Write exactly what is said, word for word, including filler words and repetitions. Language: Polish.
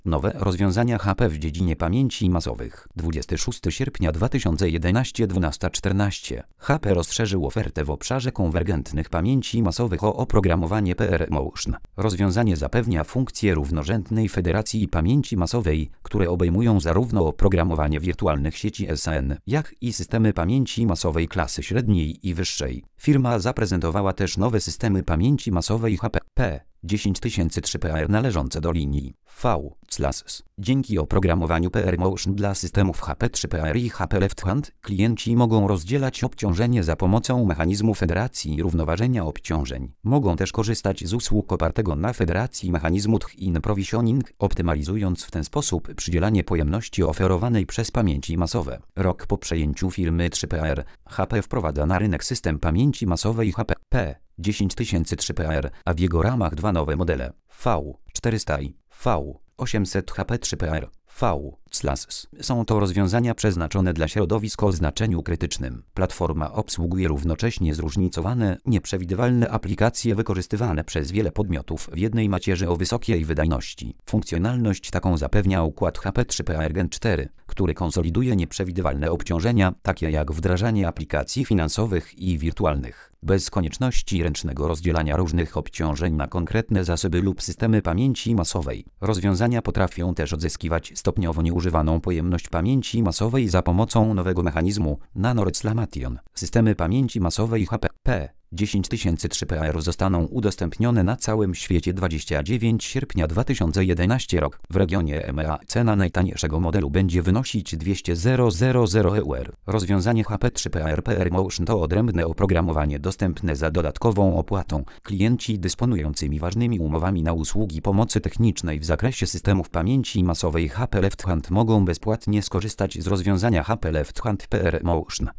Nowe rozwiązania H P w dziedzinie pamięci masowych. dwudziestego szóstego sierpnia dwa tysiące jedenastego dwunasta czternaście. H P rozszerzył ofertę w obszarze konwergentnych pamięci masowych o oprogramowanie P R Motion. Rozwiązanie zapewnia funkcje równorzędnej federacji pamięci masowej, które obejmują zarówno oprogramowanie wirtualnych sieci S N, jak i systemy pamięci masowej klasy średniej i wyższej. Firma zaprezentowała też nowe systemy pamięci masowej H P P dziesięć tysięcy trzy P R należące do linii V C L A S. Dzięki oprogramowaniu P R Motion dla systemów H P trzy P R i H P Left Hand klienci mogą rozdzielać obciążenie za pomocą mechanizmu federacji i równoważenia obciążeń. Mogą też korzystać z usług opartego na federacji mechanizmu Thin Provisioning, optymalizując w ten sposób przydzielanie pojemności oferowanej przez pamięci masowe. Rok po przejęciu firmy trzy P R, H P wprowadza na rynek system pamięci masowej H P P dziesięć tysięcy trzy P R, a w jego ramach dwa nowe modele V czterysta i V osiemset H P trzy P R. V C L A S. Są to rozwiązania przeznaczone dla środowisk o znaczeniu krytycznym. Platforma obsługuje równocześnie zróżnicowane, nieprzewidywalne aplikacje wykorzystywane przez wiele podmiotów w jednej macierzy o wysokiej wydajności. Funkcjonalność taką zapewnia układ H P trzy P R Gen cztery, który konsoliduje nieprzewidywalne obciążenia, takie jak wdrażanie aplikacji finansowych i wirtualnych, bez konieczności ręcznego rozdzielania różnych obciążeń na konkretne zasoby lub systemy pamięci masowej. Rozwiązania potrafią też odzyskiwać stopniowo nieużywaną pojemność pamięci masowej za pomocą nowego mechanizmu Nano-Reclamation. Systemy pamięci masowej H P P dziesięć tysięcy trzy P R zostaną udostępnione na całym świecie dwudziestego dziewiątego sierpnia dwa tysiące jedenastego rok. W regionie E M E A cena najtańszego modelu będzie wynosić dwieście tysięcy euro. Rozwiązanie H P trzy P R P R Motion to odrębne oprogramowanie dostępne za dodatkową opłatą. Klienci dysponującymi ważnymi umowami na usługi pomocy technicznej w zakresie systemów pamięci masowej H P Left Hand mogą bezpłatnie skorzystać z rozwiązania H P Left Hand P R Motion.